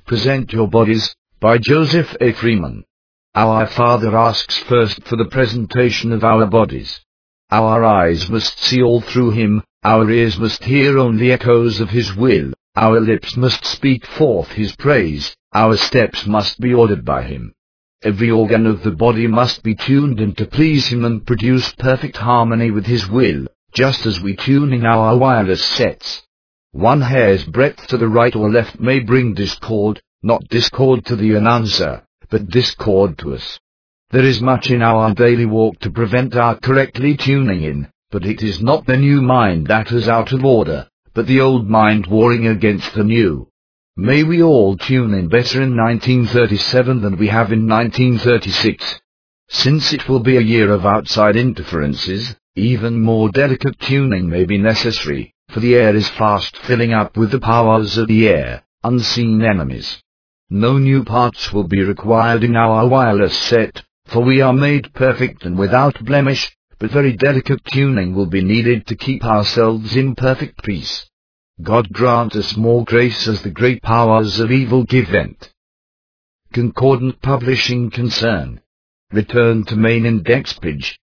Present Your Bodies, by Joseph A. Freeman. Our Father asks first for the presentation of our bodies. Our eyes must see all through Him, our ears must hear only echoes of His will, our lips must speak forth His praise, our steps must be ordered by Him. Every organ of the body must be tuned in to please Him and produce perfect harmony with His will, just as we tune in our wireless sets. One hair's breadth to the right or left may bring discord, not discord to the announcer, but discord to us. There is much in our daily walk to prevent our correctly tuning in, but it is not the new mind that is out of order, but the old mind warring against the new. May we all tune in better in 1937 than we have in 1936. Since it will be a year of outside interferences, even more delicate tuning may be necessary, for the air is fast filling up with the powers of the air, unseen enemies. No new parts will be required in our wireless set, for we are made perfect and without blemish, but very delicate tuning will be needed to keep ourselves in perfect peace. God grant us more grace as the great powers of evil give vent. Concordant Publishing Concern. Return to main index page.